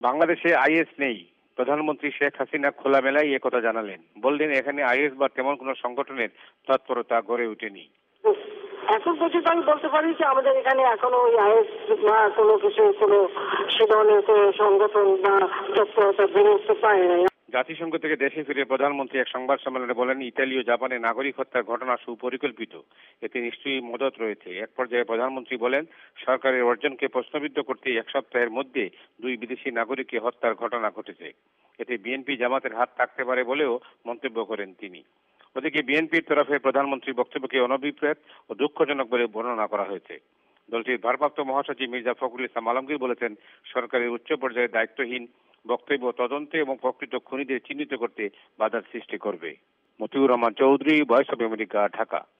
বাংলাদেশে আইএস নেই। প্রধানমন্ত্রী শেখ হাসিনা খোলামেলায় একথা জানালেন। বললেন, এখানে আইএস বা তেমন কোনো সংগঠনের তৎপরতা গড়ে ওঠেনি। এখন পর্যন্ত আমি বলতে পারি যে আমাদের এখানে এখনো ওই আইএস বা কোনো কিছু কোনো সে ধরনের কোনো সংগঠন বা তৎপরতা বেড়ে উঠতে পারে নাই। জাতিসংঘ থেকে দেশে ফিরে প্রধানমন্ত্রী এক সংবাদ সম্মেলনে বলেন, ইতালি ও জাপানে নাগরিক হত্যার ঘটনা সুপরিকল্পিত, এতে নিশ্চয়ই মদত রয়েছে। এক পর্যায়ে প্রধানমন্ত্রী বলেন, সরকারের অর্জনকে প্রশ্নবিদ্ধ করতে এক সপ্তাহের মধ্যে 2 বিদেশি নাগরিককে হত্যার ঘটনা ঘটেছে। এতে বিএনপি জামাতের হাত থাকতে পারে বলেও মন্তব্য করেন তিনি। ওদিকে বিএনপির তরফে প্রধানমন্ত্রীর বক্তব্যকে অনভিপ্রেত ও দুঃখজনক বলে বর্ণনা করা হয়েছে। দলটির ভারপ্রাপ্ত মহাসচিব মির্জা ফখরুল ইসলাম আলমগীর বলেছেন, সরকারের উচ্চ পর্যায়ে দায়িত্বহীন বক্তব্য তদন্তে এবং প্রকৃত খুনিদের চিহ্নিত করতে বাধার সৃষ্টি করবে। Matiur Rahman Chowdhury, voice of America, Dhaka.